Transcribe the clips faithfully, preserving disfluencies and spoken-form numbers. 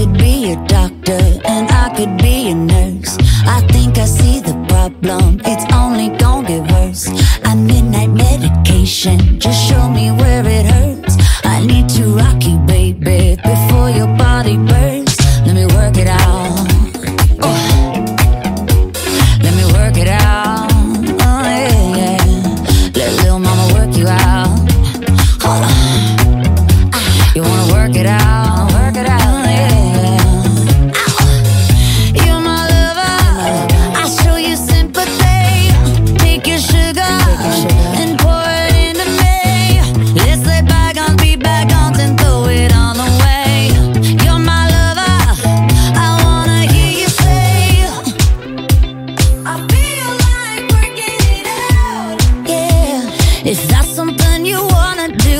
could be a doctor and I could be a nurse. I think I see the problem, it's only gonna get worse. I midnight medication, just show me where it hurts. I need to rock you, baby, before your body bursts. Let me work it out. Oh. Let me work it out. Oh, yeah, yeah. Let little mama work you out. Hold on. You wanna work it out, work it out, yeah, yeah. You're my lover, I'll show you sympathy. Take your sugar and pour it into me. Let's let bygones be bygones and throw it all away. You're my lover, I wanna hear you say, I feel like working it out. Yeah, if that's something you wanna do.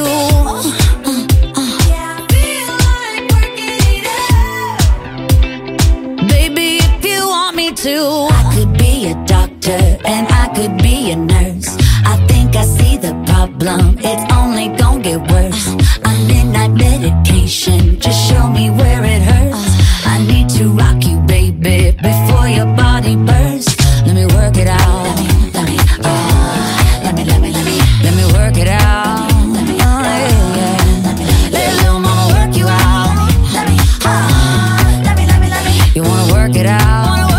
I could be a doctor and I could be a nurse. I think I see the problem, it's only gonna get worse. I'm midnight medication, just show me where it hurts. I need to rock you, baby, before your body bursts. Let me work it out. Let me, let me, uh, let me, let me, let me, let me work it out. Let me, oh, yeah, yeah. Let me, let little mama work you out. Let me, uh, let me, let me, let me. You wanna work it out?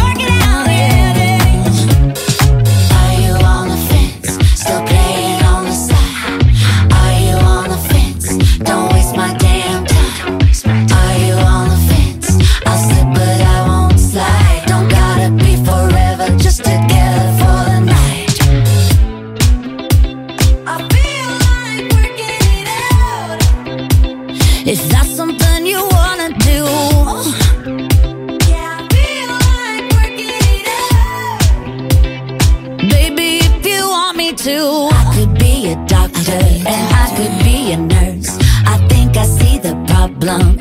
If that's something you wanna do, yeah, I feel like working it out. Baby, if you want me to, I could be a doctor and I could be a nurse. I think I see the problem,